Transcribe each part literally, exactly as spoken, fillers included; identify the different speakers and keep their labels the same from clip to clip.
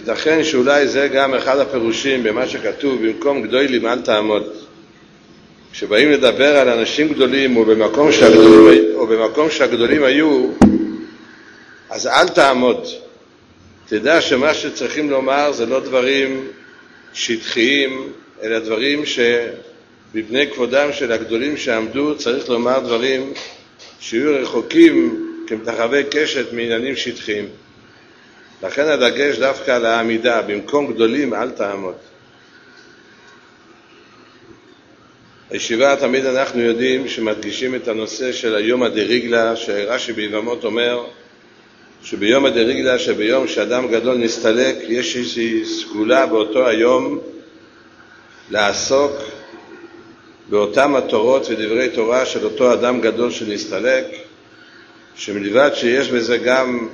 Speaker 1: ייתכן שאולי זה גם אחד הפירושים במה שכתוב, במקום גדולים אל תעמוד. כשבאים לדבר על אנשים גדולים או במקום שהגדולים, או במקום שהגדולים היו, אז אל תעמוד. תדע שמה שצריכים לומר זה לא דברים שטחיים, אלא דברים שבבני כבודם של הגדולים שעמדו צריך לומר דברים שיהיו רחוקים כמתחווי קשת מעניינים שטחיים. לכן הדגש דווקא על העמידה, במקום גדולים אל תעמוד. הישיבה תמיד אנחנו יודעים שמדגישים את הנושא של היום הדריגלה, שרש"י ביבמות אומר שביום הדריגלה, שביום שאדם גדול נסתלק, יש איזושהי סגולה באותו היום לעסוק באותם התורות ודברי תורה של אותו אדם גדול שנסתלק, שמלבד שיש בזה גם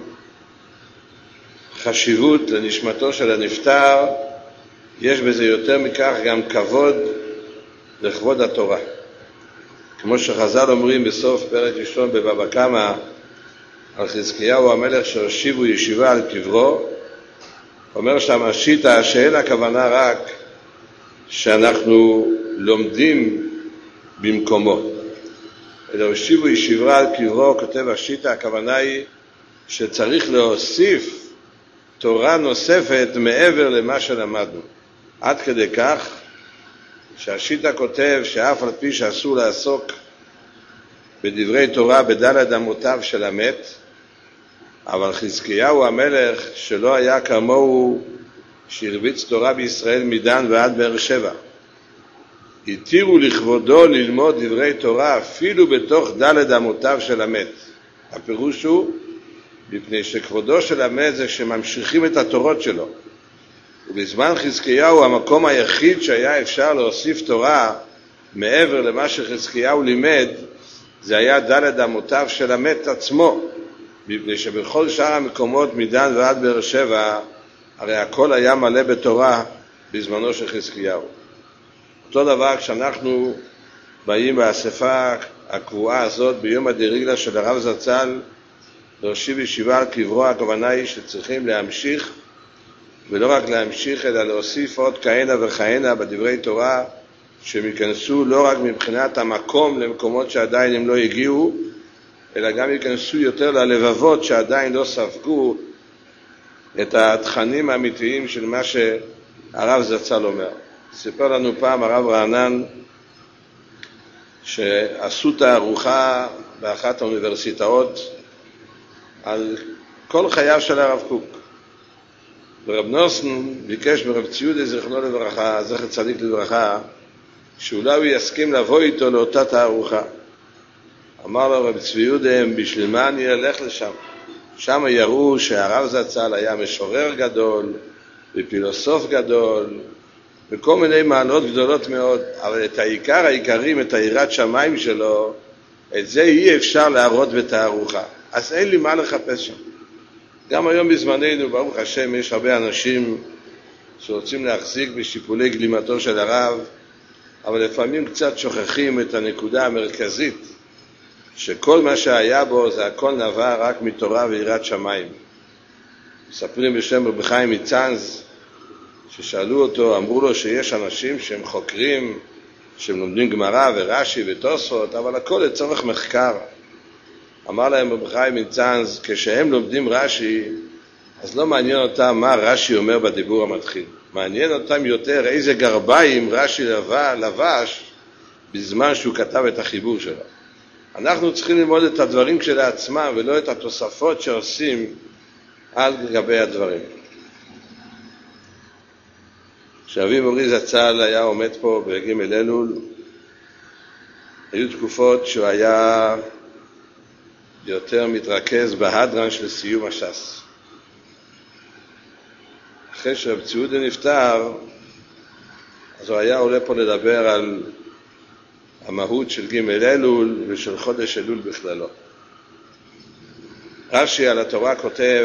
Speaker 1: חשיבות לנשמתו של הנפטר, יש בזה יותר מכך גם כבוד לכבוד התורה. כמו שחז"ל אומרים בסוף פרק ראשון בבבא קמא על חזקיהו המלך שהושיבו ישיבה על קברו, אומר שם השיטה שאין הכוונה רק שאנחנו לומדים במקומו, אלא הושיבו ישיבה על קברו, כותב השיטה, הכוונה היא שצריך להוסיף תורה נוספת מעבר למה שלמדנו. עד כדי כך שהשיטה כותב שאף על פי שאסור לעסוק בדברי תורה בדלת אמותיו של המת, אבל חזקיהו המלך שלא היה כמוהו שהרביץ תורה בישראל מדן ועד באר שבע, התירו לכבודו ללמוד דברי תורה אפילו בתוך דלת אמותיו של המת. הפירוש הוא מפני שכבודו של המת זה שממשיכים את התורות שלו, ובזמן חזקיהו המקום היחיד שהיה אפשר להוסיף תורה מעבר למה שחזקיהו לימד זה היה דלת אמותיו של המת עצמו, מפני שבכל שאר המקומות מדן ועד באר שבע הרי הכל היה מלא בתורה בזמנו של חזקיהו. אותו דבר כשאנחנו באים באספה הקבועה הזאת ביום הדריגלה של הרב זצ"ל להושיב ישיבה על קברו, הכוונה היא שצריכים להמשיך, ולא רק להמשיך אלא להוסיף עוד כהנה וכהנה בדברי תורה שמכנסו לא רק מבחינת המקום למקומות שעדיין הם לא הגיעו, אלא גם יכנסו יותר ללבבות שעדיין לא ספגו את התכנים האמיתיים של מה שהרב זצ"ל אומר. סיפר לנו פעם הרב רענן שעשו תערוכה באחת האוניברסיטאות על כל חייו של הרב קוק, ורב נוסן ביקש מרב ציודה זכרונו לברכה, זכר צדיק לברכה, שאולי הוא יסכים לבוא איתו לאותה תערוכה. אמר לו רב ציודה, בשביל מה אני אלך לשם? שם יראו שהרב זצ"ל היה משורר גדול ופילוסוף גדול וכל מיני מעלות גדולות מאוד, אבל את העיקר העיקרים, את היראת שמיים שלו, את זה אי אפשר להראות בתערוכה. אז אין לי מה לחפש שם. גם היום בזמננו, ברוך השם, יש הרבה אנשים שרוצים להחזיק בשיפולי גלימתו של הרב, אבל לפעמים קצת שוכחים את הנקודה המרכזית, שכל מה שהיה בו זה הכל נבע רק מתורה ויראת שמיים. מספרים בשם רבי חיים מצאנז, ששאלו אותו, אמרו לו שיש אנשים שהם חוקרים, שהם לומדים גמרא ורש"י ותוספות, אבל הכל לצורך מחקר. אמר להם רבי חיים מצאנז, כשהם לומדים רש"י, אז לא מעניין אותם מה רש"י אומר בדיבור המתחיל. מעניין אותם יותר איזה גרביים רש"י לבש בזמן שהוא כתב את החיבור שלו. אנחנו צריכים ללמוד את הדברים כשלעצמם ולא את התוספות שעושים על גבי הדברים. כשאבי מורי זצ"ל היה עומד פה בג' אלול, היו תקופות שהוא היה יותר מתרכז בהדרן של סיום הש"ס. אחרי שרב ציודה נפטר, אז הוא היה עולה פה לדבר על המהות של ג' אלול ושל חודש אלול בכללו. רש"י על התורה כותב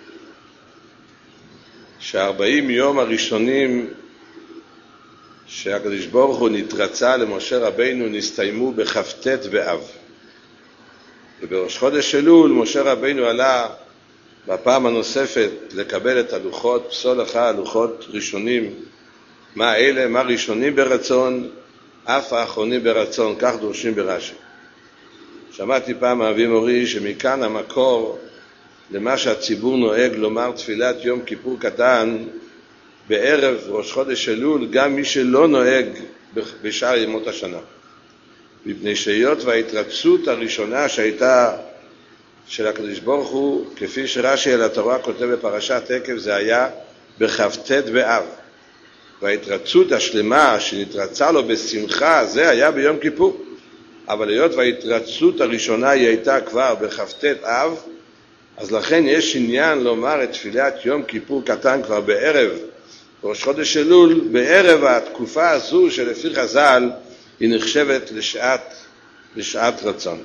Speaker 1: שהארבעים יום הראשונים שהקדוש ברוך הוא נתרצה למשה רבינו נסתיימו בכ"ט באב, ובראש חודש אלול משה רבינו עלה בפעם הנוספת לקבל את הלוחות, פסול אחד, לוחות ראשונים, מה אלה, מה ראשונים ברצון, אף האחרונים ברצון, כך דורשים ברש"י. שמעתי פעם מאבי מורי שמכאן המקור למה שהציבור נוהג לומר תפילת יום כיפור קטן בערב ראש חודש אלול, גם מי שלא נוהג בשאר ימות השנה. מפני שהיות וההתרצות הראשונה שהייתה של הקדוש ברוך הוא, כפי שרש"י על התורה כותב בפרשת עקב, זה היה בכ"ט באב. וההתרצות השלמה שנתרצה לו בשמחה, זה היה ביום כיפור. אבל היות וההתרצות הראשונה היא הייתה כבר בכ"ט אב, אז לכן יש עניין לומר את תפילת יום כיפור קטן כבר בערב ראש חודש אלול, בערב התקופה הזו שלפי חז"ל היא נחשבת לשעת, לשעת רצון.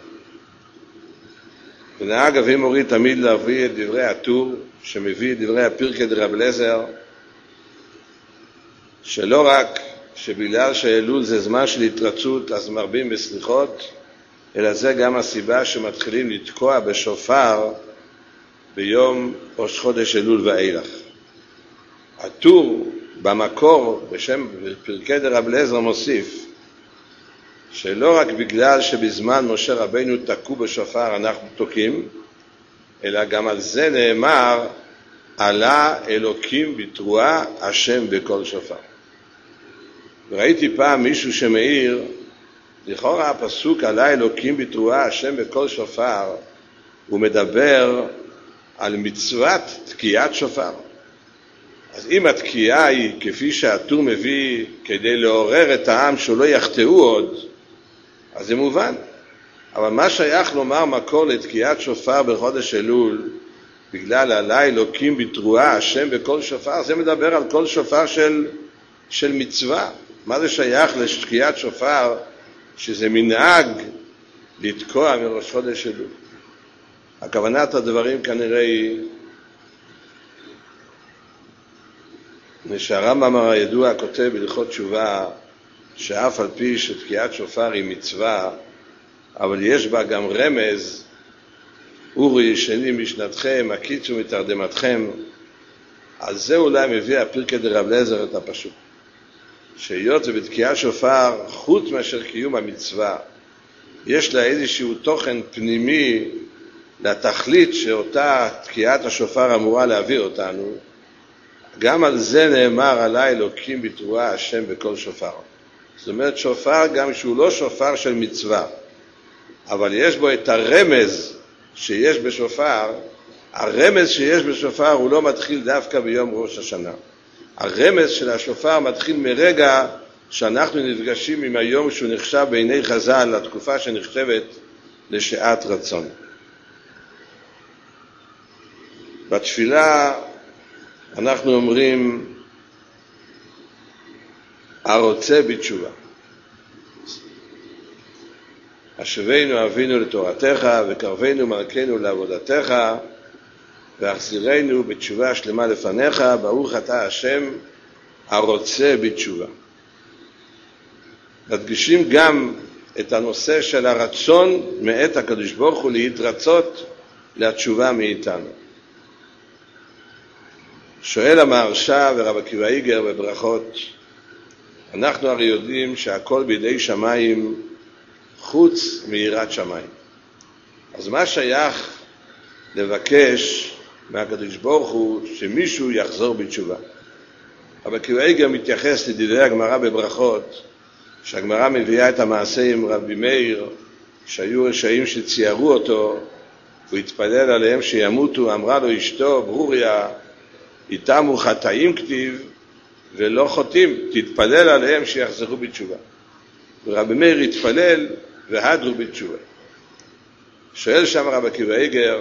Speaker 1: ונהג אבי מורי תמיד להביא את דברי הטור, שמביא את דברי הפרקי דרב אליעזר, שלא רק שבגלל שאלול זה זמן של התרצות אז מרבים בסליחות, אלא זה גם הסיבה שמתחילים לתקוע בשופר ביום ראש חודש אלול ואילך. הטור במקור בשם פרקי דרב אליעזר מוסיף שלא רק בגלל שבזמן משה רבינו תקעו בשופר אנחנו תוקעים, אלא גם על זה נאמר עלה אלוקים בתרועה השם בכל שופר. וראיתי פעם מישהו שמעיר, לכאורה הפסוק עלה אלוקים בתרועה השם בכל שופר, הוא מדבר על מצוות תקיעת שופר. אז אם התקיעה היא כפי שהטור מביא כדי לעורר את העם שהוא לא יחטאו עוד, אז זה מובן. אבל מה שייך לומר מקור לתקיעת שופר בחודש אלול, בגלל עלה אלוקים בתרועה השם בכל שופר, זה מדבר על כל שופר של, של מצווה. מה זה שייך לתקיעת שופר שזה מנהג לתקוע מראש חודש אלול? הכוונת הדברים כנראה היא שהרמב"ם הידוע כותב בהלכות תשובה שאף על פי שתקיעת שופר היא מצווה, אבל יש בה גם רמז, אורי ישני משנתכם, הקיצו מתרדמתכם. על זה אולי מביא הפרקי דרב אליעזר את הפשוט. שהיות ובתקיעת שופר, חוץ מאשר קיום המצווה, יש לה איזשהו תוכן פנימי לתכלית שאותה תקיעת השופר אמורה להעביר אותנו, גם על זה נאמר עלה אלוקים בתרועה השם בכל שופר. זאת אומרת שופר גם שהוא לא שופר של מצווה, אבל יש בו את הרמז שיש בשופר. הרמז שיש בשופר הוא לא מתחיל דווקא ביום ראש השנה. הרמז של השופר מתחיל מרגע שאנחנו נפגשים עם היום שהוא נחשב בעיני חז"ל לתקופה שנחשבת לשעת רצון. בתפילה אנחנו אומרים הרוצה בתשובה. השבנו אבינו לתורתך וקרבנו מלכנו לעבודתך והחזירנו בתשובה שלמה לפניך, ברוך אתה השם הרוצה בתשובה. מדגישים גם את הנושא של הרצון מאת הקדוש ברוך הוא להתרצות לתשובה מאיתנו. שואל המהרש"א ורב עקיבא איגר בברכות, אנחנו הרי יודעים שהכל בידי שמיים חוץ מיראת שמיים. אז מה שייך לבקש מהקדוש ברוך הוא שמישהו יחזור בתשובה? רב עקיבא איגר מתייחס לדידי הגמרא בברכות, שהגמרא מביאה את המעשה עם רבי מאיר, שהיו רשעים שציירו אותו, הוא התפלל עליהם שימותו, אמרה לו אשתו ברוריה, איתם הוא חטאים כתיב ולא חוטאים, תתפלל עליהם שיחזרו בתשובה. ורבי מאיר התפלל והדרו בתשובה. שואל שם רב עקיבא איגר,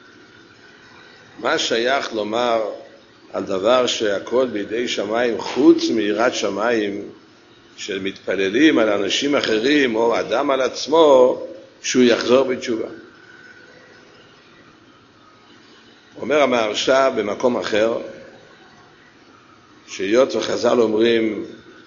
Speaker 1: מה שייך לומר על דבר שהכל בידי שמיים חוץ מיראת שמיים, של מתפללים על אנשים אחרים או אדם על עצמו שהוא יחזור בתשובה? אומר המהרש"א במקום אחר, שהיות וחז"ל אומרים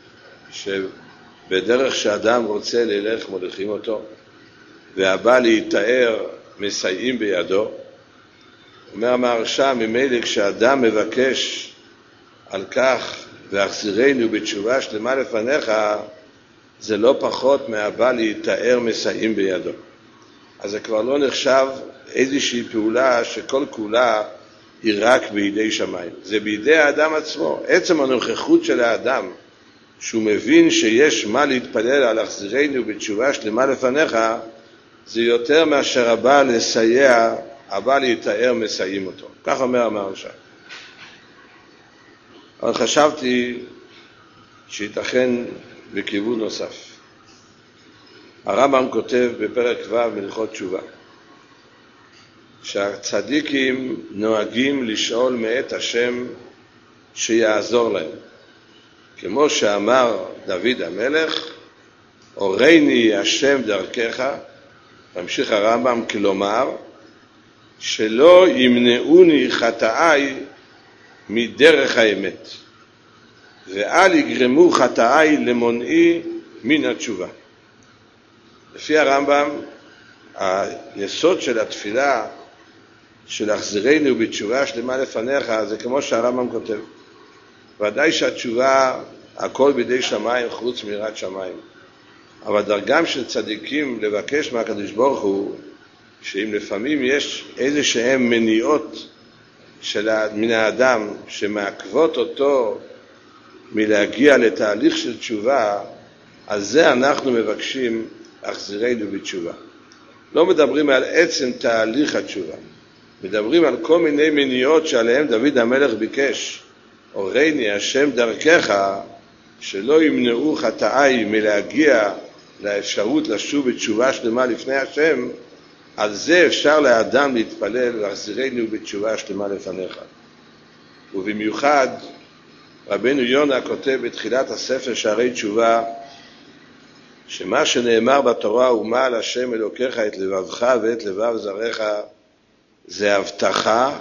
Speaker 1: שבדרך שאדם רוצה ללך מוליכים אותו, והבא להתאר מסייעים בידו, אומר המהרש"א, ממילא כשאדם מבקש על כך והחזירנו בתשובה שלמה לפניך, זה לא פחות מהבא להתאר מסעים בידו. אז זה כבר לא נחשב איזושהי פעולה שכל כולה היא רק בידי שמיים. זה בידי האדם עצמו. עצם הנוכחות של האדם, שהוא מבין שיש מה להתפלל על החזירנו בתשובה שלמה לפניך, זה יותר מאשר הבא לסייע, הבא להתאר מסיים אותו. כך אומר המהרש"א. אבל חשבתי שיתכן בכיוון נוסף. הרמב"ם כותב בפרק ו' בהלכות תשובה, שהצדיקים נוהגים לשאול מאת השם שיעזור להם. כמו שאמר דוד המלך, הורני השם דרכך, ממשיך הרמב"ם, כלומר, שלא ימנעוני חטאי מדרך האמת, ואל יגרמו חטאי למונעי מן התשובה. לפי הרמב"ם, היסוד של התפילה של החזירנו בתשובה שלמה לפניך, זה כמו שהרמב"ם כותב. ודאי שהתשובה הכל בידי שמיים חוץ מיראת שמיים. אבל דרכם של צדיקים לבקש מהקדוש ברוך הוא, שאם לפעמים יש איזה שהם מניעות של מן האדם שמעכבות אותו מלהגיע לתהליך של תשובה, על זה אנחנו מבקשים החזירנו בתשובה. לא מדברים על עצם תהליך התשובה, מדברים על כל מיני מניעות שעליהם דוד המלך ביקש, הורני השם דרכך, שלא ימנעו חטאי מלהגיע לאפשרות לשוב בתשובה שלמה לפני השם. על זה אפשר לאדם להתפלל והחזירנו בתשובה שלמה לפניך. ובמיוחד רבנו יונה כותב בתחילת הספר שערי תשובה, שמה שנאמר בתורה הוא מה על השם אלוקיך את לבבך ואת לבב זרעך, זה הבטחה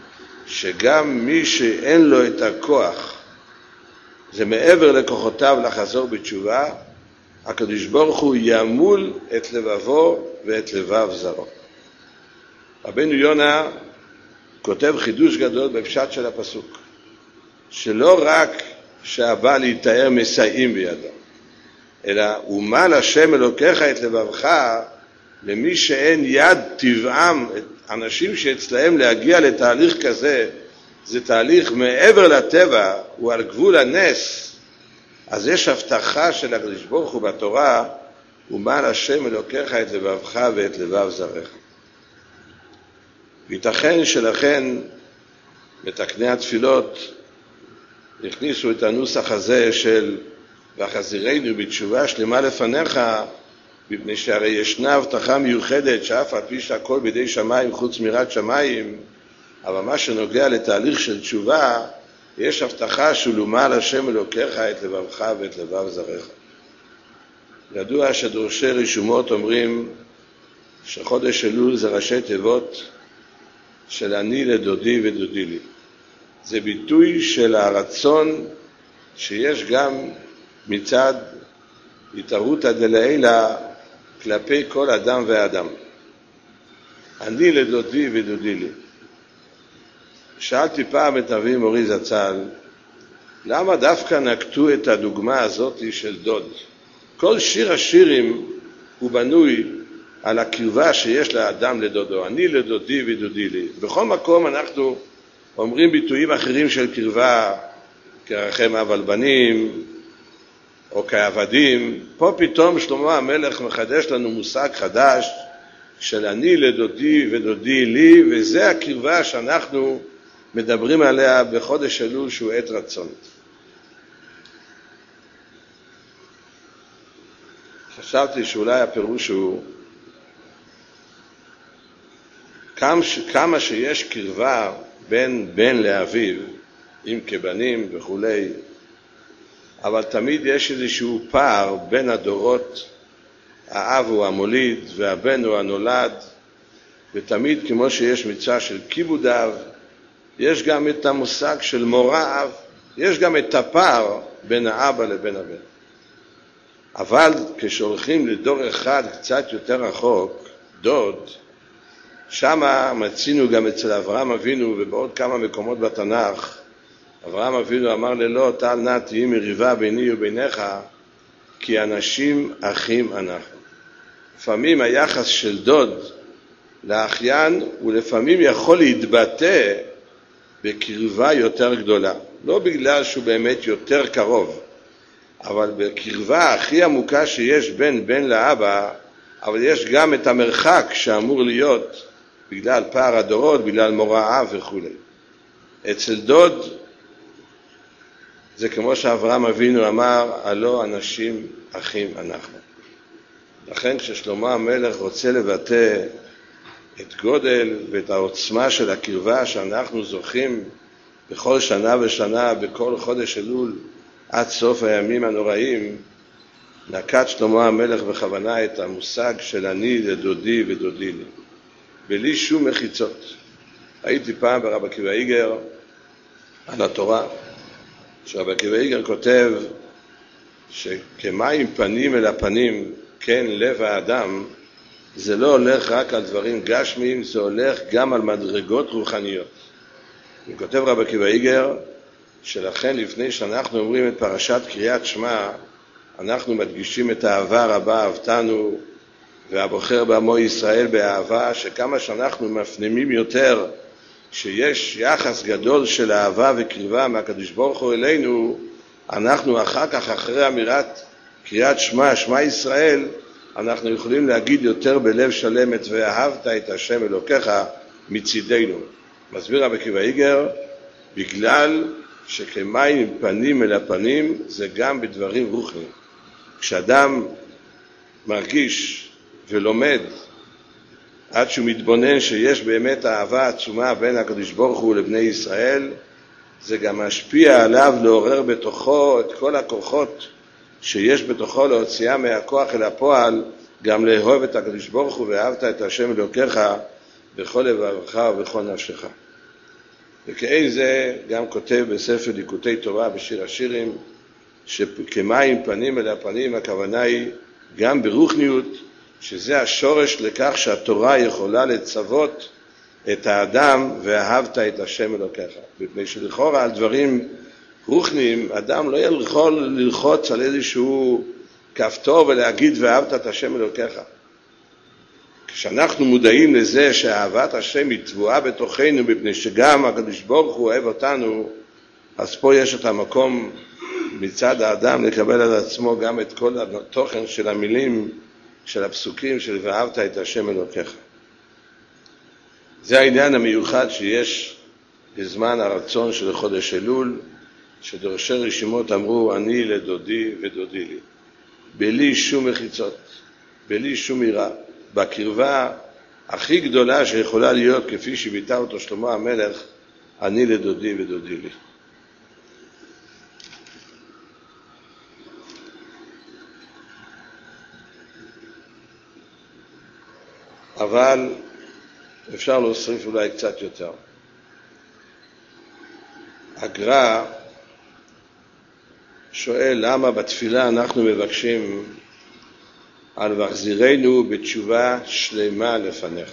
Speaker 1: שגם מי שאין לו את הכוח, זה מעבר לכוחותיו לחזור בתשובה, הקדוש ברוך הוא ימול את לבבו ואת לבב זרעו. רבנו יונה כותב חידוש גדול בפשט של הפסוק, שלא רק שהבא להתאר מסייעים בידו, אלא ומל השם אלוקיך את לבבך, למי שאין יד טבעם, אנשים שאצלהם להגיע לתהליך כזה, זה תהליך מעבר לטבע, הוא על גבול הנס. אז יש הבטחה של הקדוש ברוך הוא בתורה, ומל השם אלוקיך את לבבך ואת לבב זרעך. וייתכן שלכן מתקני התפילות הכניסו את הנוסח הזה של והחזירנו בתשובה שלמה לפניך, מפני שהרי ישנה הבטחה מיוחדת שאף על פי שהכל בידי שמיים חוץ מיראת שמיים, אבל מה שנוגע לתהליך של תשובה, יש הבטחה שלומל השם אלוקיך את לבבך ואת לבב זרעך. ידוע שדורשי רשומות אומרים שחודש אלול זה ראשי תיבות של אני לדודי ודודי לי. זה ביטוי של הרצון שיש גם מצד התערותא דלעילא כלפי כל אדם ואדם. אני לדודי ודודי לי. שאלתי פעם את אבי מורי זצ"ל, למה דווקא נקטו את הדוגמה הזאת של דוד? כל שיר השירים הוא בנוי על הקרבה שיש לאדם לדודו. אני לדודי ודודי לי. בכל מקום אנחנו אומרים ביטויים אחרים של קרבה, כרחם אב על בנים, או כעבדים. פה פתאום שלמה המלך מחדש לנו מושג חדש של אני לדודי ודודי לי, וזה הקרבה שאנחנו מדברים עליה בחודש אלול שהוא עת רצון. חשבתי שאולי הפירוש הוא כמה, כמה שיש קרבה בין בן לאביו, אם כבנים וכולי, אבל תמיד יש איזשהו פער בין הדורות, האב הוא המוליד והבן הוא הנולד, ותמיד כמו שיש מצווה של כיבוד אב, יש גם את המושג של מורא אב, יש גם את הפער בין האבא לבין הבן. אבל כשהולכים לדור אחד קצת יותר רחוק, דוד, שמה מצינו גם אצל אברהם אבינו ובעוד כמה מקומות בתנ"ך, אברהם אבינו אמר ללוט, אל נא תהי מריבה ביני וביניך, כי אנשים אחים אנחנו. לפעמים היחס של דוד לאחיין הוא לפעמים יכול להתבטא בקרבה יותר גדולה. לא בגלל שהוא באמת יותר קרוב, אבל בקרבה הכי עמוקה שיש בין בן לאבא, אבל יש גם את המרחק שאמור להיות בגלל פער הדורות, בגלל מוראה וכו'. אצל דוד זה כמו שאברהם אבינו אמר, הלא אנשים אחים אנחנו. לכן כששלמה המלך רוצה לבטא את גודל ואת העוצמה של הקרבה שאנחנו זוכים בכל שנה ושנה, בכל חודש אלול, עד סוף הימים הנוראים, נקט שלמה המלך בכוונה את המושג של אני לדודי ודודי לי, בלי שום מחיצות. הייתי פעם ברב עקיבא איגר על התורה, שרב עקיבא איגר כותב שכמים פנים אל הפנים, כן לב האדם, זה לא הולך רק על דברים גשמיים, זה הולך גם על מדרגות רוחניות. הוא כותב רב עקיבא איגר, שלכן לפני שאנחנו אומרים את פרשת קריאת שמע, אנחנו מדגישים את האהבה הרבה אהבתנו, והבוחר בעמו ישראל באהבה, שכמה שאנחנו מפנימים יותר, שיש יחס גדול של אהבה וקרבה מהקדוש ברוך הוא אלינו, אנחנו אחר כך, אחרי אמירת קריאת שמע, שמע ישראל, אנחנו יכולים להגיד יותר בלב שלם את ואהבת את השם אלוקיך מצידנו. מסביר רב עקיבא איגר, בגלל שכמים פנים אל הפנים זה גם בדברים רוחניים. כשאדם מרגיש ולומד עד שהוא מתבונן שיש באמת אהבה עצומה בין הקדוש ברוך הוא לבני ישראל, זה גם משפיע עליו לעורר בתוכו את כל הכוחות שיש בתוכו, להוציאה מהכוח אל הפועל, גם לאהוב את הקדוש ברוך הוא ואהבת את השם אלוקיך בכל לבבך ובכל נפשך. וכאין זה גם כותב בספר ליקוטי תורה בשיר השירים, שכמים פנים אל הפנים, הכוונה היא גם ברוחניות, שזה השורש לכך שהתורה יכולה לצוות את האדם ואהבת את השם אלוקיך. מפני שלכאורה על דברים רוחניים, אדם לא יכול ללחוץ על איזשהו כפתור ולהגיד ואהבת את השם אלוקיך. כשאנחנו מודעים לזה שאהבת השם היא טבועה בתוכנו, מפני שגם הקדוש ברוך הוא אוהב אותנו, אז פה יש את המקום מצד האדם לקבל על עצמו גם את כל התוכן של המילים, של הפסוקים של ואהבת את השם אלוקיך. זה העניין המיוחד שיש בזמן הרצון של חודש אלול, שדורשי רשימות אמרו אני לדודי ודודי לי, בלי שום מחיצות, בלי שום יראה, בקרבה הכי גדולה שיכולה להיות, כפי שביטא אותו שלמה המלך, אני לדודי ודודי לי. אבל אפשר להוסיף אולי קצת יותר. הגר"א שואל למה בתפילה אנחנו מבקשים על והחזירנו בתשובה שלמה לפניך.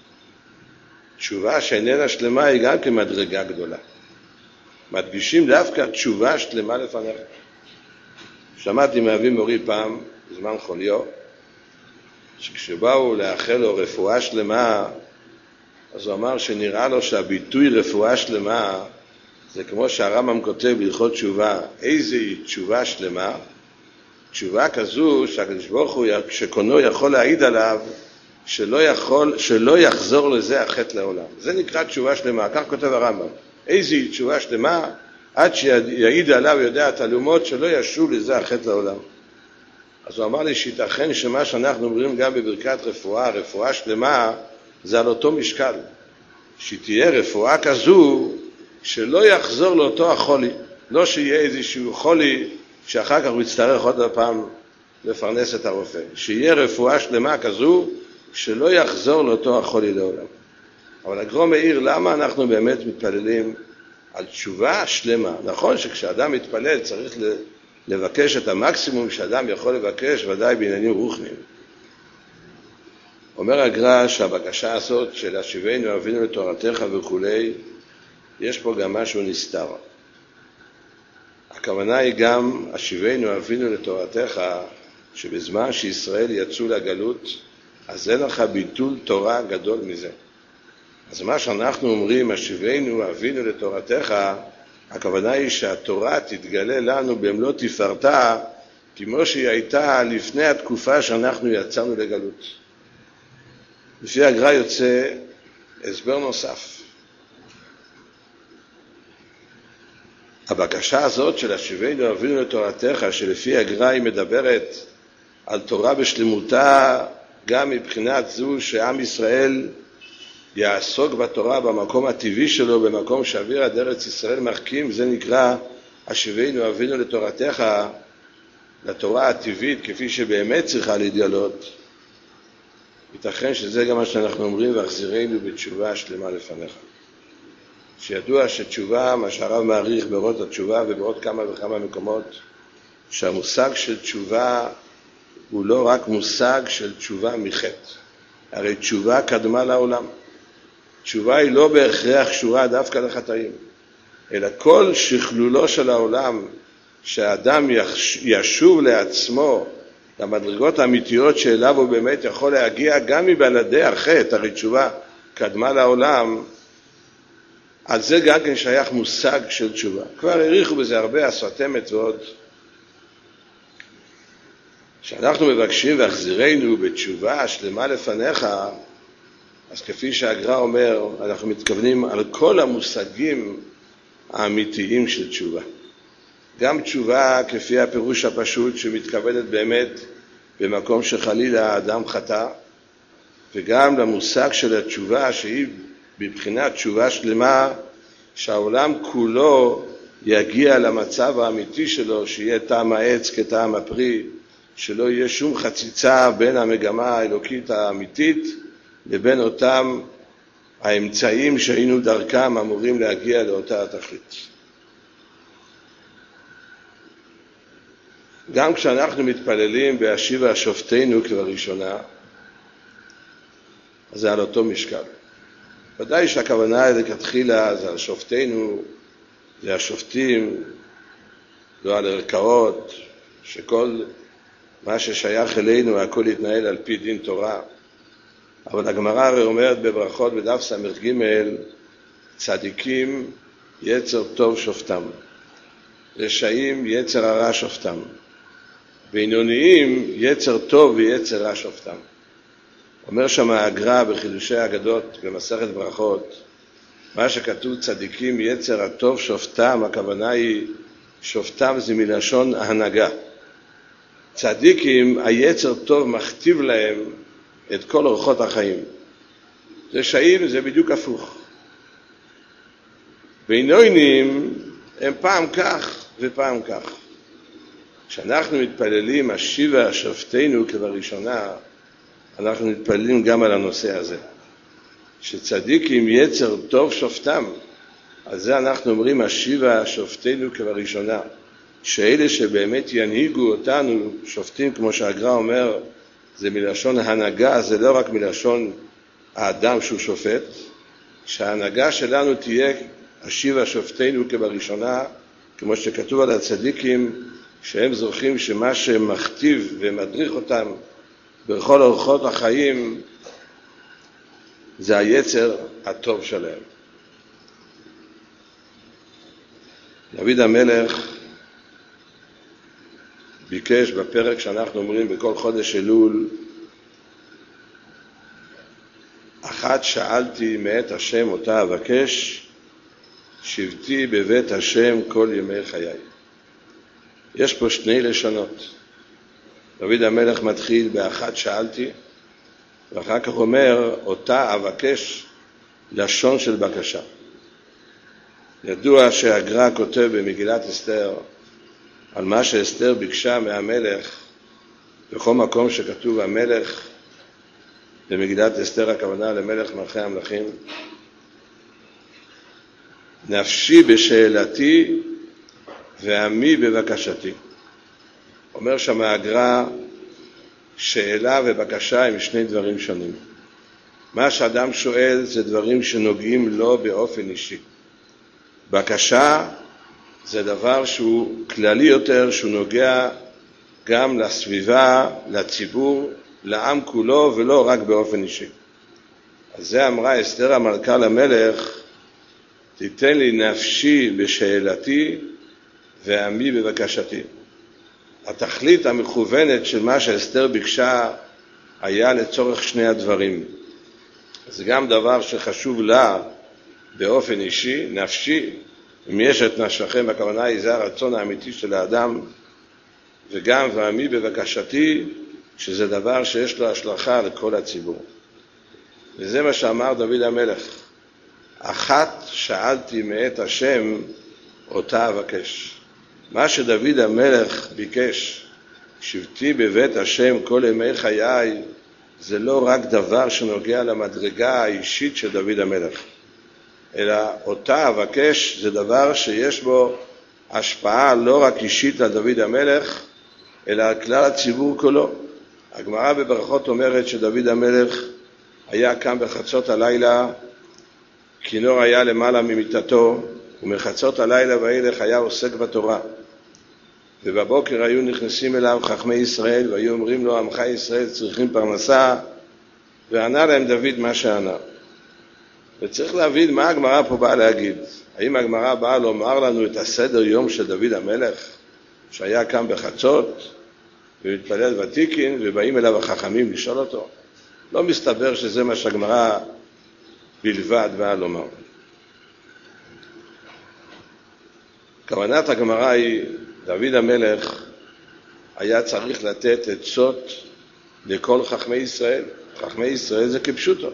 Speaker 1: תשובה שאיננה שלמה היא גם כמדרגה גדולה. מדגישים דווקא תשובה שלמה לפניך. שמעתי מאבי מורי פעם, בזמן חוליו, שכשבאו לאחל לו רפואה שלמה, אז הוא אמר שנראה לו שהביטוי רפואה שלמה זה כמו שהרמב"ם כותב בהלכות תשובה, איזה תשובה שלמה? תשובה כזו שהקדוש ברוך הוא שקונו יכול להעיד עליו שלא יכול, שלא יחזור לזה החטא לעולם. זה נקרא תשובה שלמה, כך כותב הרמב"ם. איזה תשובה שלמה? עד שיעיד עליו יודע תעלומות שלא ישוב לזה החטא לעולם. אז הוא אמר לי שיתכן שמה שאנחנו אומרים גם בברכת רפואה, רפואה שלמה, זה על אותו משקל. שתהיה רפואה כזו שלא יחזור לאותו החולי. לא שיהיה איזשהו חולי שאחר כך הוא יצטרך עוד פעם לפרנס את הרופא. שיהיה רפואה שלמה כזו שלא יחזור לאותו החולי לעולם. אבל הגר"א מאיר למה אנחנו באמת מתפללים על תשובה שלמה. נכון שכשאדם מתפלל צריך לבקש את המקסימום שאדם יכול לבקש, ודאי בעניינים רוחניים. אומר הגר"א שהבקשה הזאת של השיבנו אבינו לתורתך וכולי, יש פה גם משהו נסתר. הכוונה היא גם השיבנו אבינו לתורתך, שבזמן שישראל יצאו לגלות, אז אין לך ביטול תורה גדול מזה. אז מה שאנחנו אומרים, השיבנו אבינו לתורתך, הכוונה היא שהתורה תתגלה לנו במלוא תפארתה, כמו שהיא הייתה לפני התקופה שאנחנו יצאנו לגלות. לפי הגר"א יוצא הסבר נוסף. הבקשה הזאת של השיבנו אבינו לתורתך, שלפי הגר"א היא מדברת על תורה בשלמותה, גם מבחינת זו שעם ישראל יעסוק בתורה במקום הטבעי שלו, במקום שאוויר עד ארץ ישראל מחכים, זה נקרא השיבנו אבינו לתורתך, לתורה הטבעית כפי שבאמת צריכה להתגלות. ייתכן שזה גם מה שאנחנו אומרים, והחזירנו בתשובה שלמה לפניך. שידוע שתשובה, מה שהרב מעריך באורות התשובה ובעוד כמה וכמה מקומות, שהמושג של תשובה הוא לא רק מושג של תשובה מחטא. הרי תשובה קדמה לעולם. תשובה היא לא בהכרח קשורה דווקא לחטאים, אלא כל שכלולו של העולם, שהאדם ישוב לעצמו למדרגות האמיתיות שאליו הוא באמת יכול להגיע גם מבלעדי החטא, הרי תשובה קדמה לעולם, על זה גם כן שייך מושג של תשובה. כבר העריכו בזה הרבה, הסרטמת ועוד. כשאנחנו מבקשים והחזירנו בתשובה שלמה לפניך, אז כפי שהגר"א אומר, אנחנו מתכוונים על כל המושגים האמיתיים של תשובה. גם תשובה כפי הפירוש הפשוט שמתכוונת באמת במקום שחלילה האדם חטא, וגם למושג של התשובה שהיא בבחינת תשובה שלמה, שהעולם כולו יגיע למצב האמיתי שלו, שיהיה טעם העץ כטעם הפרי, שלא יהיה שום חציצה בין המגמה האלוקית האמיתית לבין אותם האמצעים שהיינו דרכם אמורים להגיע לאותה התכלית. גם כשאנחנו מתפללים בהשיבה שופטינו כבראשונה, אז זה על אותו משקל. ודאי שהכוונה לכתחילה זה על שופטינו, זה השופטים, לא על ערכאות, שכל מה ששייך אלינו הכל יתנהל על פי דין תורה. אבל הגמרא הרי אומרת בברכות בדף סמ"ג, צדיקים יצר טוב שופטם, רשעים יצר הרע שופטם, בינוניים יצר טוב ויצר רע שופטם. אומר שם הגר"א בחידושי האגדות במסכת ברכות, מה שכתוב צדיקים יצר הטוב שופטם, הכוונה היא שופטם זה מלשון הנהגה. צדיקים היצר טוב מכתיב להם את כל אורחות החיים. רשעים זה בדיוק הפוך. בינוניים הם פעם כך ופעם כך. כשאנחנו מתפללים השיבה שופטינו כבראשונה, אנחנו מתפללים גם על הנושא הזה. שצדיקים יצר טוב שופטם, על זה אנחנו אומרים השיבה שופטינו כבראשונה. שאלה שבאמת ינהיגו אותנו, שופטים כמו שהגר"א אומר, זה מלשון הנהגה, זה לא רק מלשון האדם שהוא שופט, שההנהגה שלנו תהיה השיבה שופטינו כבראשונה, כמו שכתוב על הצדיקים, שהם זוכים שמה שמכתיב ומדריך אותם בכל אורחות החיים, זה היצר הטוב שלהם. דוד המלך ביקש בפרק שאנחנו אומרים בכל חודש אלול, אחת שאלתי מאת השם אותה אבקש, שבתי בבית השם כל ימי חיי. יש פה שני לשונות. דוד המלך מתחיל באחת שאלתי, ואחר כך אומר אותה אבקש, לשון של בקשה. ידוע שהגר"א כותב במגילת אסתר על מה שאסתר ביקשה מהמלך, בכל מקום שכתוב המלך, במגילת אסתר הכוונה למלך מלכי המלכים, נפשי בשאלתי ועמי בבקשתי. אומר שם הגר"א, שאלה ובקשה הם שני דברים שונים. מה שאדם שואל זה דברים שנוגעים לו באופן אישי. בקשה זה דבר שהוא כללי יותר, שהוא נוגע גם לסביבה, לציבור, לעם כולו, ולא רק באופן אישי. אז זה אמרה אסתר המלכה למלך, תיתן לי נפשי בשאלתי ועמי בבקשתי. התכלית המכוונת של מה שאסתר ביקשה היה לצורך שני הדברים. זה גם דבר שחשוב לה באופן אישי, נפשי, אם יש את נפשכם, הכוונה היא זה הרצון האמיתי של האדם, וגם ועמי בבקשתי, שזה דבר שיש לו השלכה לכל הציבור. וזה מה שאמר דוד המלך, אחת שאלתי מאת השם, אותה אבקש. מה שדוד המלך ביקש, שבתי בבית השם כל ימי חיי, זה לא רק דבר שנוגע למדרגה האישית של דוד המלך, אלא אותה אבקש זה דבר שיש בו השפעה לא רק אישית על דוד המלך, אלא על כלל הציבור כולו. הגמרא בברכות אומרת שדוד המלך היה קם בחצות הלילה, כינור היה למעלה ממיטתו, ומחצות הלילה ואילך היה עוסק בתורה. ובבוקר היו נכנסים אליו חכמי ישראל, והיו אומרים לו, עמך ישראל צריכים פרנסה, וענה להם דוד מה שענה. וצריך להבין מה הגמרא פה באה להגיד. האם הגמרא באה לומר לנו את הסדר יום של דוד המלך, שהיה קם בחצות, ומתפלל ותיקין, ובאים אליו החכמים לשאול אותו? לא מסתבר שזה מה שהגמרא בלבד באה לומר. כוונת הגמרא היא, דוד המלך היה צריך לתת עצות לכל חכמי ישראל. חכמי ישראל זה כפשוטו.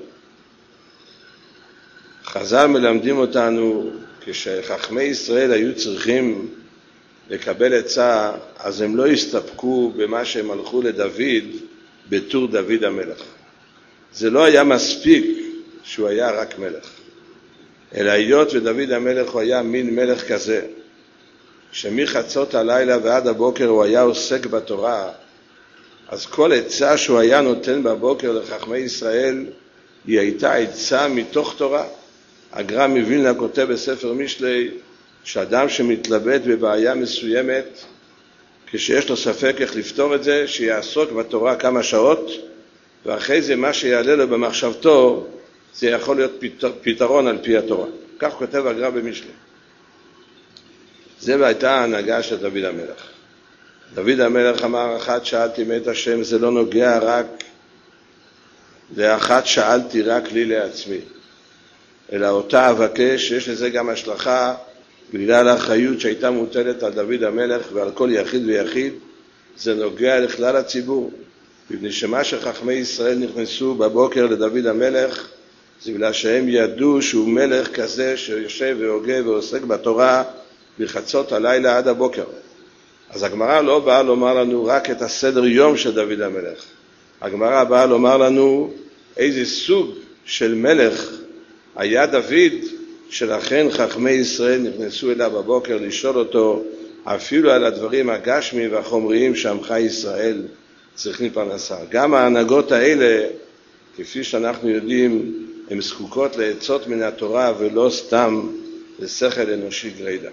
Speaker 1: חז"ל מלמדים אותנו, כשחכמי ישראל היו צריכים לקבל עצה, אז הם לא הסתפקו במה שהם הלכו לדוד בתור דוד המלך. זה לא היה מספיק שהוא היה רק מלך, אלא היות ודוד המלך הוא היה מין מלך כזה, שמחצות הלילה ועד הבוקר הוא היה עוסק בתורה, אז כל עצה שהוא היה נותן בבוקר לחכמי ישראל, היא הייתה עצה מתוך תורה. הגר"א מווילנה כותב בספר משלי, שאדם שמתלבט בבעיה מסוימת, כשיש לו ספק איך לפתור את זה, שיעסוק בתורה כמה שעות, ואחרי זה מה שיעלה לו במחשבתו, זה יכול להיות פתרון על פי התורה. כך כותב הגר"א במשלי. זה הייתה ההנהגה של דוד המלך. דוד המלך אמר, אחת שאלתי מאת השם, זה לא נוגע רק לאחת שאלתי רק לי לעצמי, אלא אותה אבקש, שיש לזה גם השלכה בגלל האחריות שהייתה מוטלת על דוד המלך ועל כל יחיד ויחיד. זה נוגע לכלל הציבור, מפני שמה שחכמי ישראל נכנסו בבוקר לדוד המלך, זה בגלל שהם ידעו שהוא מלך כזה שיושב והוגה ועוסק בתורה בחצות הלילה עד הבוקר. אז הגמרא לא באה לומר לנו רק את הסדר יום של דוד המלך. הגמרא באה לומר לנו איזה סוג של מלך היה דוד, שלכן חכמי ישראל נכנסו אליו בבוקר לשאול אותו אפילו על הדברים הגשמיים והחומריים שעמך ישראל צריכים פרנסה. גם ההנהגות האלה, כפי שאנחנו יודעים, הן זקוקות לעצות מן התורה ולא סתם לשכל אנושי גרידא.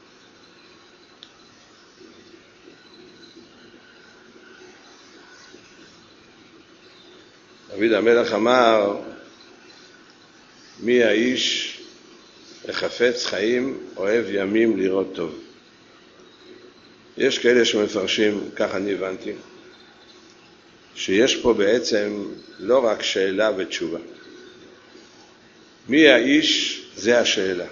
Speaker 1: דוד המלך אמר, מי האיש החפץ חיים אוהב ימים לראות טוב. יש כאלה שמפרשים, כך אני הבנתי, שיש פה בעצם לא רק שאלה ותשובה. מי האיש זה השאלה.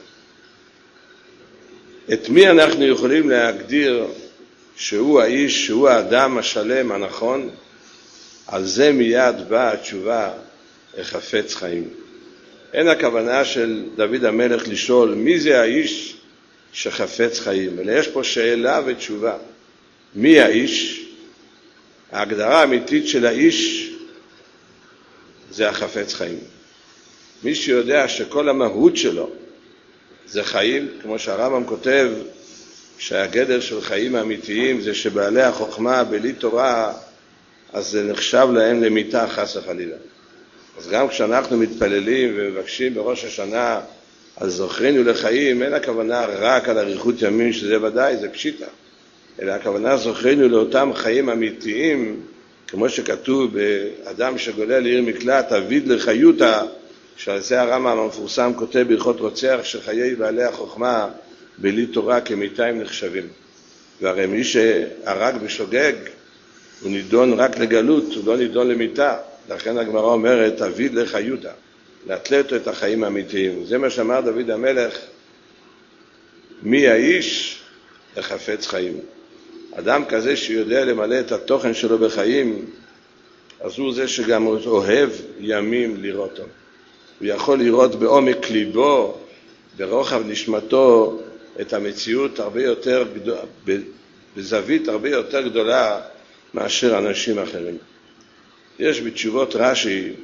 Speaker 1: את מי אנחנו יכולים להגדיר שהוא האיש, שהוא האדם השלם הנכון? על זה מיד באה התשובה, החפץ חיים. אין הכוונה של דוד המלך לשאול מי זה האיש שחפץ חיים, אלא יש פה שאלה ותשובה. מי האיש? ההגדרה האמיתית של האיש זה החפץ חיים. מי שיודע שכל המהות שלו זה חיים, כמו שהרמב"ם כותב, שהגדר של חיים האמיתיים זה שבעלי החוכמה בלי תורה, אז זה נחשב להם למיתה חס וחלילה. אז גם כשאנחנו מתפללים ומבקשים בראש השנה על זוכרנו לחיים, אין הכוונה רק על אריכות ימים, שזה ודאי, זה פשיטה. אלא הכוונה זוכרנו לאותם חיים אמיתיים, כמו שכתוב באדם שגולה לעיר מקלט, אביד לחיותה, שעל זה הרמב"ם המפורסם כותב בהלכות רוצח שחיי בעלי החוכמה בלי תורה כמיתיים נחשבים. והרי מי שהרג בשוגג הוא נידון רק לגלות, הוא לא נידון למיתה. לכן הגמרא אומרת אביד לחיותה, להתלת את החיים האמיתיים. זה מה שאמר דוד המלך, מי האיש לחפץ חיים. אדם כזה שיודע למלא את התוכן שלו בחיים, אז הוא זה שגם אוהב ימים לראותו. הוא יכול לראות בעומק ליבו, ברוחב נשמתו, את המציאות הרבה יותר גדולה, בזווית הרבה יותר גדולה מאשר אנשים אחרים. יש בתשובות רש"י,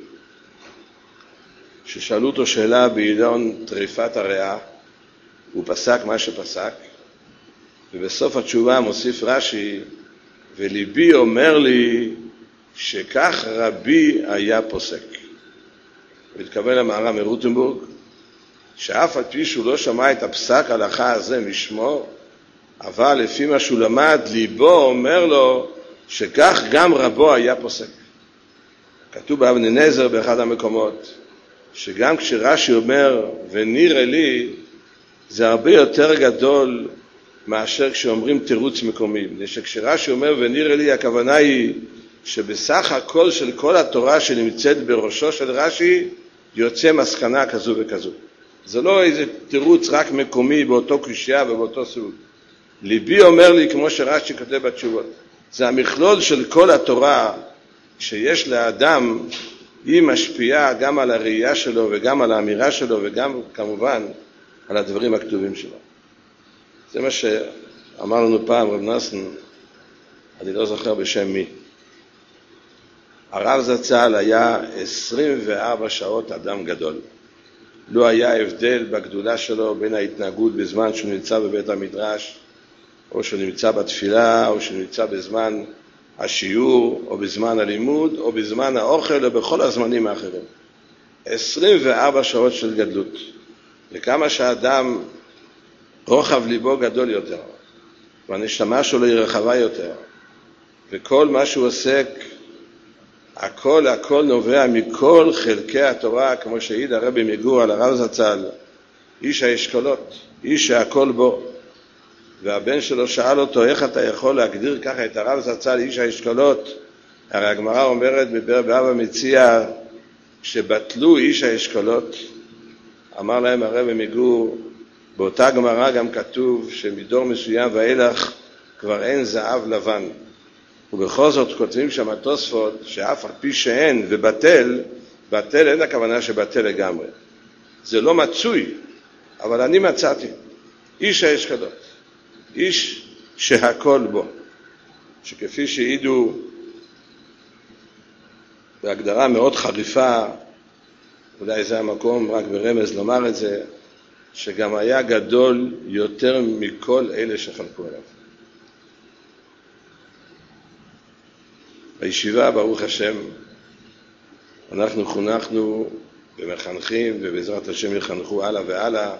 Speaker 1: ששאלו אותו שאלה בעילון טריפת הריאה, הוא פסק מה שפסק, ובסוף התשובה מוסיף רש"י, וליבי אומר לי שכך רבי היה פוסק. הוא התכוון למהר"ם מרוטנבורג, שאף על פי שהוא לא שמע את הפסק ההלכה הזה משמו, אבל לפי מה שהוא למד, ליבו אומר לו שכך גם רבו היה פוסק. כתוב באבני נזר באחד המקומות, שגם כשרש"י אומר ונראה לי, זה הרבה יותר גדול מאשר כשאומרים תירוץ מקומי. כשרש"י אומר ונראה לי, הכוונה היא שבסך הכל של כל התורה שנמצאת בראשו של רש"י, יוצא מסקנה כזו וכזו. זה לא איזה תירוץ רק מקומי באותו קושייה ובאותו סוג. ליבי אומר לי, כמו שרש"י כותב בתשובות, זה המכלול של כל התורה שיש לאדם, היא משפיעה גם על הראייה שלו וגם על האמירה שלו וגם כמובן על הדברים הכתובים שלו. זה מה שאמר לנו פעם רב נסן, אני לא זוכר בשם מי. הרב זצ"ל היה עשרים וארבע שעות אדם גדול. לא היה הבדל בגדולה שלו בין ההתנהגות בזמן שהוא נמצא בבית המדרש, או שהוא נמצא בתפילה, או שהוא נמצא בזמן השיעור, או בזמן הלימוד, או בזמן האוכל, או בכל הזמנים האחרים. עשרים וארבע שעות של גדלות. וכמה שהאדם רוחב ליבו גדול יותר, והנשמה שלו היא רחבה יותר, וכל מה שהוא עוסק, הכל הכל נובע מכל חלקי התורה, כמו שהעיד הרבי מגור על הרב זצ"ל, איש האשכולות, איש שהכל בו. והבן שלו שאל אותו, איך אתה יכול להגדיר ככה את הרב זצ"ל, איש האשכולות? הרי הגמרא אומרת בבבא מציעא, שבטלו איש האשכולות. אמר להם הרבי מגור, באותה גמרא גם כתוב שמדור מסוים ואילך כבר אין זהב לבן. ובכל זאת כותבים שם התוספות שאף על פי שאין ובטל, בטל אין הכוונה שבטל לגמרי. זה לא מצוי, אבל אני מצאתי. איש האשכולות, איש שהכל בו, שכפי שהעידו בהגדרה מאוד חריפה, אולי זה המקום רק ברמז לומר את זה, שגם היה גדול יותר מכל אלה שחלקו עליו. בישיבה, ברוך השם, אנחנו חונכנו ומחנכים, ובעזרת השם יחנכו הלאה והלאה,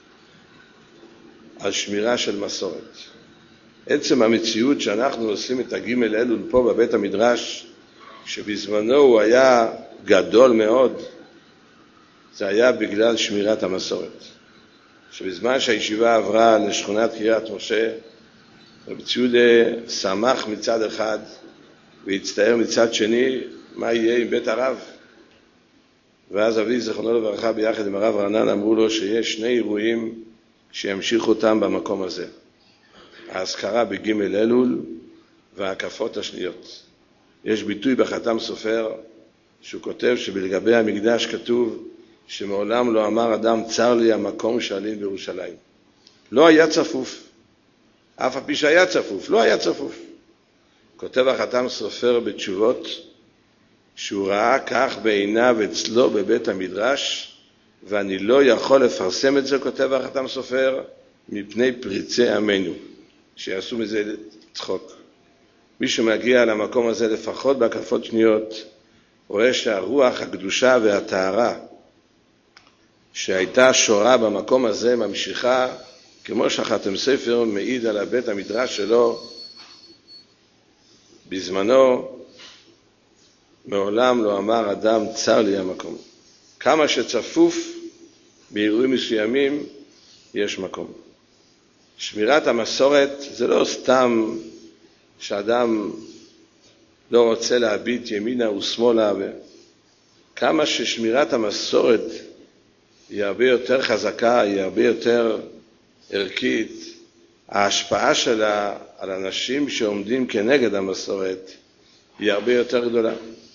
Speaker 1: על שמירה של מסורת. עצם המציאות שאנחנו עושים את הגימל אלול פה בבית המדרש, שבזמנו הוא היה גדול מאוד, זה היה בגלל שמירת המסורת. שבזמן שהישיבה עברה לשכונת קריית משה, רבי ציודה שמח מצד אחד, והצטער מצד שני, מה יהיה עם בית הרב? ואז אבי זכרונו לברכה ביחד עם הרב רענן אמרו לו שיש שני אירועים שימשיכו אותם במקום הזה. ההזכרה בגימל אלול וההקפות השניות. יש ביטוי בחתם סופר שהוא כותב שבלגבי המקדש כתוב שמעולם לא אמר אדם צר לי המקום שעלים בירושלים. לא היה צפוף. אף על פי שהיה צפוף, לא היה צפוף. כותב החתם סופר בתשובות שהוא ראה כך בעיניו אצלו בבית המדרש, ואני לא יכול לפרסם את זה, כותב החתם סופר, מפני פריצי עמנו, שיעשו מזה צחוק. מי שמגיע למקום הזה לפחות בהקפות שניות, רואה שהרוח הקדושה והטהרה שהייתה שורה במקום הזה ממשיכה, כמו שהחתם סופר מעיד על הבית המדרש שלו, בזמנו מעולם לא אמר אדם צר לי המקום. כמה שצפוף באירועים מסוימים יש מקום. שמירת המסורת זה לא סתם שאדם לא רוצה להביט ימינה ושמאלה, כמה ששמירת המסורת היא הרבה יותר חזקה, היא הרבה יותר ערכית, ההשפעה שלה על אנשים שעומדים כנגד המסורת היא הרבה יותר גדולה.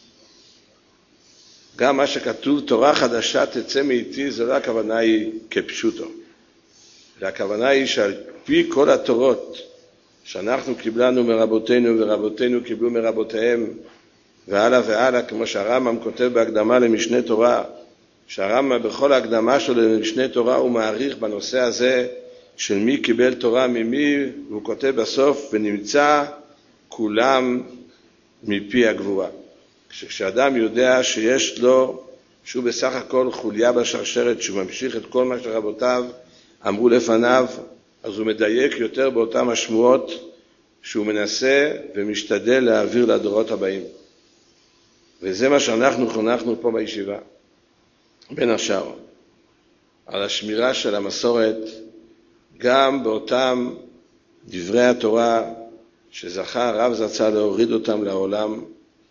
Speaker 1: גם מה שכתוב תורה חדשה תצא מאיתי, זו לא הכוונה היא כפשוטו. והכוונה היא שעל פי כל התורות שאנחנו קיבלנו מרבותינו ורבותינו קיבלו מרבותיהם והלאה והלאה, כמו שהרמב"ם כותב בהקדמה למשנה תורה, שהרמב"ם בכל ההקדמה שלו למשנה תורה הוא מעריך בנושא הזה של מי קיבל תורה ממי, והוא כותב בסוף ונמצא כולם מפי הגבורה. כשאדם יודע שיש לו, שהוא בסך הכל חוליה בשרשרת, שהוא ממשיך את כל מה שרבותיו אמרו לפניו, אז הוא מדייק יותר באותם השמועות שהוא מנסה ומשתדל להעביר לדורות הבאים. וזה מה שאנחנו חונכנו פה בישיבה. בין השאר, על השמירה של המסורת, גם באותם דברי התורה שזכה הרב זצ"ל להוריד אותם לעולם.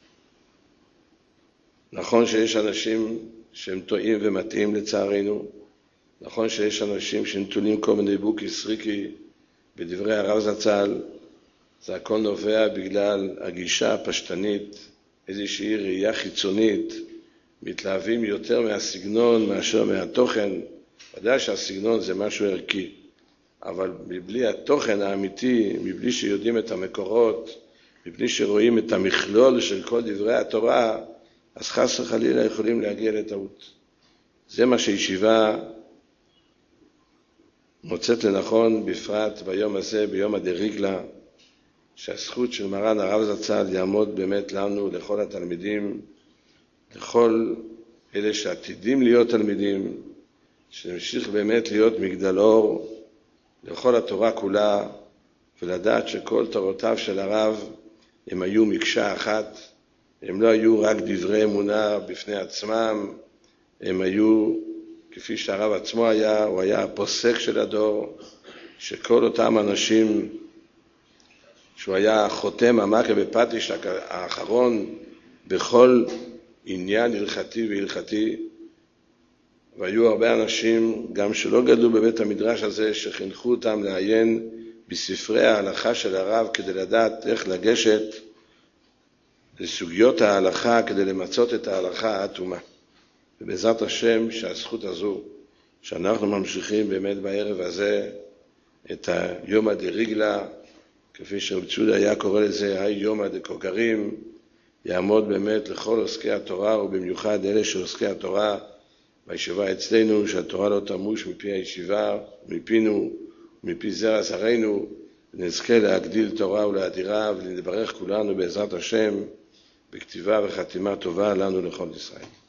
Speaker 1: נכון שיש אנשים שהם טועים ומטעים לצערנו, נכון שיש אנשים שנטולים כל מיני בוקי סריקי בדברי הרב זצ"ל, זה הכל נובע בגלל הגישה הפשטנית, איזושהי ראייה חיצונית, מתלהבים יותר מהסגנון מאשר מהתוכן. ודאי שהסגנון זה משהו ערכי, אבל מבלי התוכן האמיתי, מבלי שיודעים את המקורות, מבלי שרואים את המכלול של כל דברי התורה, אז חס וחלילה יכולים להגיע לטעות. זה מה שישיבה מוצאת לנכון, בפרט ביום הזה, ביום הדריגלה, שהזכות של מרן הרב זצ"ל יעמוד באמת לנו, לכל התלמידים, לכל אלה שעתידים להיות תלמידים, שנמשיך באמת להיות מגדל אור לכל התורה כולה, ולדעת שכל תורותיו של הרב הם היו מקשה אחת, הם לא היו רק דברי אמונה בפני עצמם, הם היו, כפי שהרב עצמו היה, הוא היה הפוסק של הדור, שכל אותם אנשים, שהוא היה חותם המקה בפטיש האחרון בכל עניין הלכתי והלכתי, והיו הרבה אנשים גם שלא גדלו בבית המדרש הזה, שחינכו אותם לעיין בספרי ההלכה של הרב כדי לדעת איך לגשת לסוגיות ההלכה, כדי למצות את ההלכה האטומה. ובעזרת השם שהזכות הזו, שאנחנו ממשיכים באמת בערב הזה את היום הדריגלה, כפי שרב צ'ודה היה קורא לזה, היום הדקוגרים, יעמוד באמת לכל עוסקי התורה, ובמיוחד אלה שעוסקי התורה בישיבה אצלנו, שהתורה לא תמוש מפי הישיבה, מפינו, מפי זרע זרענו, ונזכה להגדיל תורה ולהדירה, ולנברך כולנו בעזרת השם, בכתיבה וחתימה טובה לנו לכל ישראל.